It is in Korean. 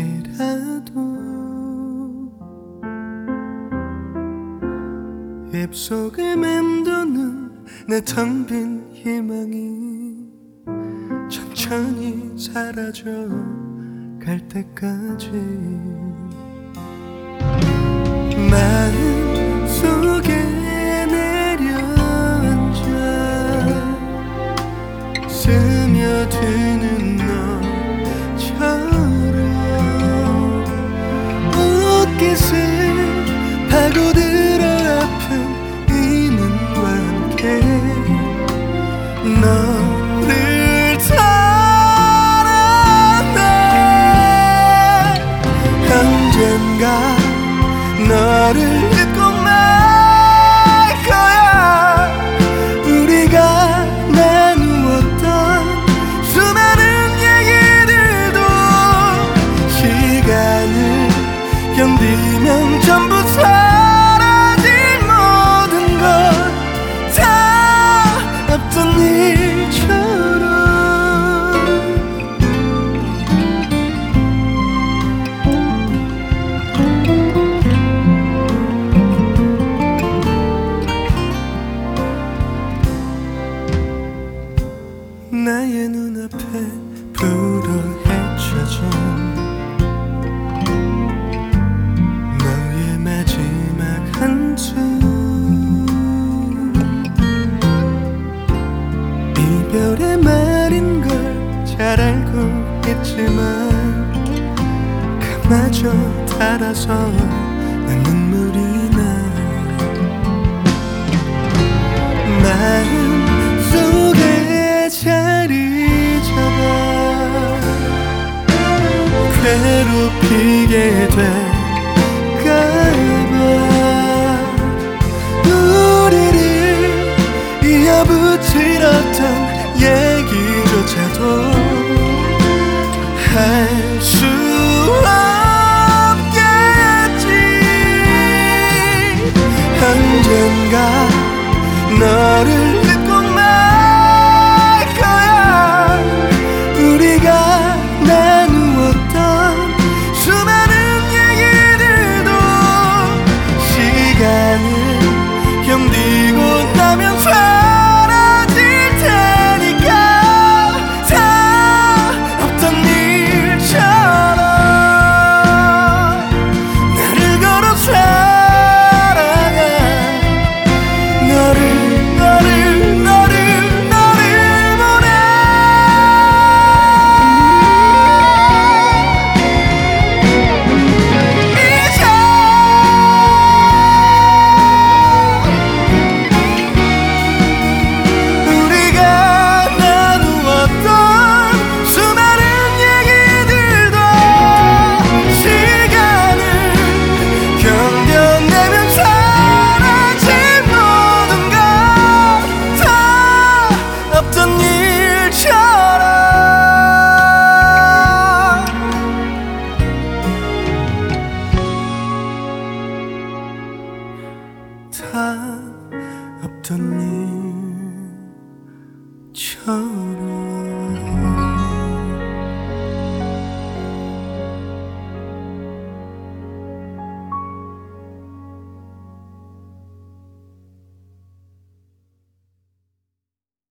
입속에 맴도는 내 텅 빈 희망이 천천히 사라져 갈 때까지 마음 속에 내려앉아 스며드는 너처럼 옷깃을 파고들어 아픈 이 눈과 함께 너를 사랑해 언젠가 너를 잊고 말 거야 우리가 나누었던 수많은 얘기들도 시간을 견디면 전부 사라질 모든 것 다 없던 일처럼 나의 눈앞에 불어 헤쳐진 너의 마지막 한숨 이별의 말인 걸 잘 알고 있지만 그마저 달아서 난 눈물이 나 마음 속에 자리 잡아 괴롭히게 될까봐 우리를 이어붙이렸던 얘기조차도 할 수 없겠지 언젠가 너를 잊고 말 거야 우리가 나누었던 수많은 얘기들도 시간을 견디고 나면 사라질 테니까 다 없던 일처럼 나를 걸어 사랑해 너를 보내 이제 우리가 나누었던 수많은 얘기들도 시간을 견뎌내면 사라질 모든 것 다 없던 일처럼 다 없던 일